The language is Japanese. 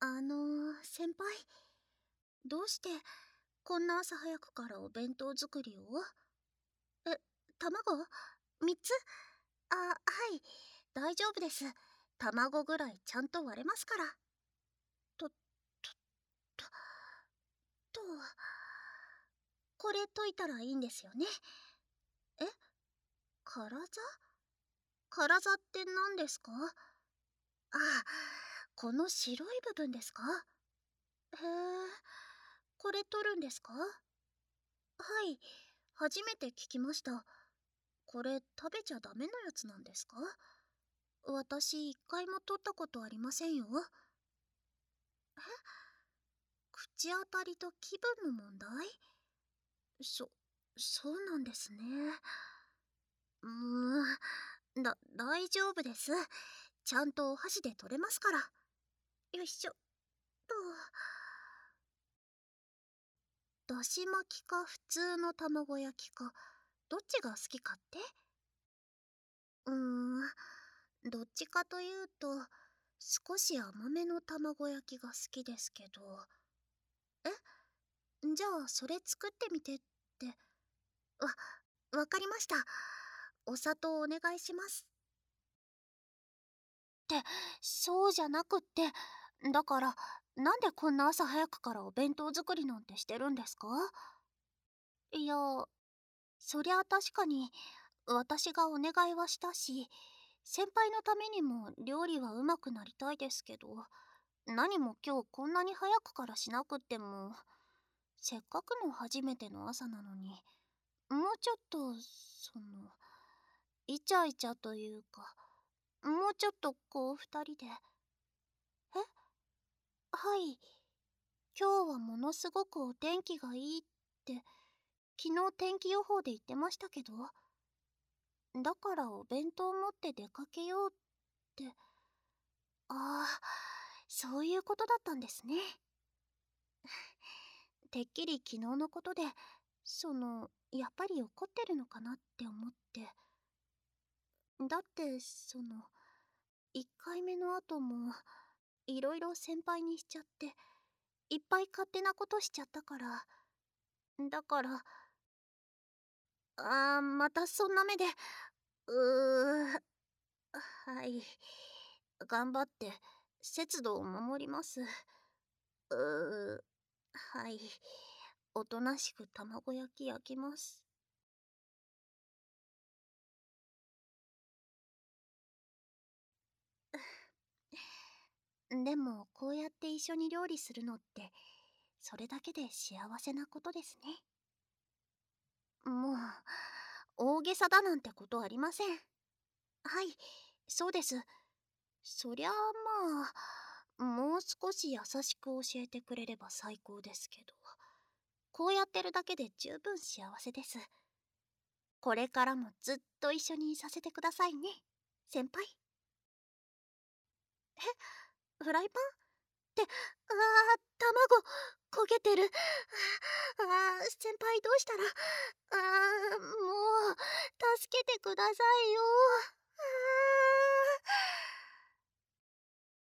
先輩、どうしてこんな朝早くからお弁当作りを？え、卵 ?3 つ？はい、大丈夫です。卵ぐらいちゃんと割れますから。と、と、と、これ解いたらいいんですよね。え、カラザ？カラザって何ですか？この白い部分ですか？へえ、これ取るんですか？はい、初めて聞きました。これ食べちゃダメなやつなんですか？私一回も取ったことありませんよ。口当たりと気分の問題？そうなんですね。大丈夫です。ちゃんとお箸で取れますから。よいしょっと。だし巻きか普通の卵焼きか、どっちが好きかって？うーん、どっちかというと、少し甘めの卵焼きが好きですけど。え、じゃあそれ作ってみてって。わかりました。お砂糖お願いします。って、そうじゃなくって、だから、なんでこんな朝早くからお弁当作りなんてしてるんですか？いや、そりゃ確かに、私がお願いはしたし、先輩のためにも料理はうまくなりたいですけど、何も今日こんなに早くからしなくっても、せっかくの初めての朝なのに、もうちょっと、イチャイチャというか、もうちょっとこう二人で。はい、今日はものすごくお天気がいいって、昨日天気予報で言ってましたけど、だからお弁当持って出かけようって。そういうことだったんですね。てっきり昨日のことで、やっぱり怒ってるのかなって思って。だって、1回目の後も、いろいろ先輩にしちゃって、いっぱい勝手なことしちゃったから、だから、またそんな目で、はい。頑張って、節度を守ります。はい。おとなしく卵焼き焼きます。でも、こうやって一緒に料理するのって、それだけで幸せなことですね。もう、大げさだなんてことありません。はい、そうです。そりゃあまあ、もう少し優しく教えてくれれば最高ですけど、こうやってるだけで十分幸せです。これからもずっと一緒にいさせてくださいね、先輩。フライパンって、卵、焦げてる。先輩どうしたら。もう、助けてくださいよ。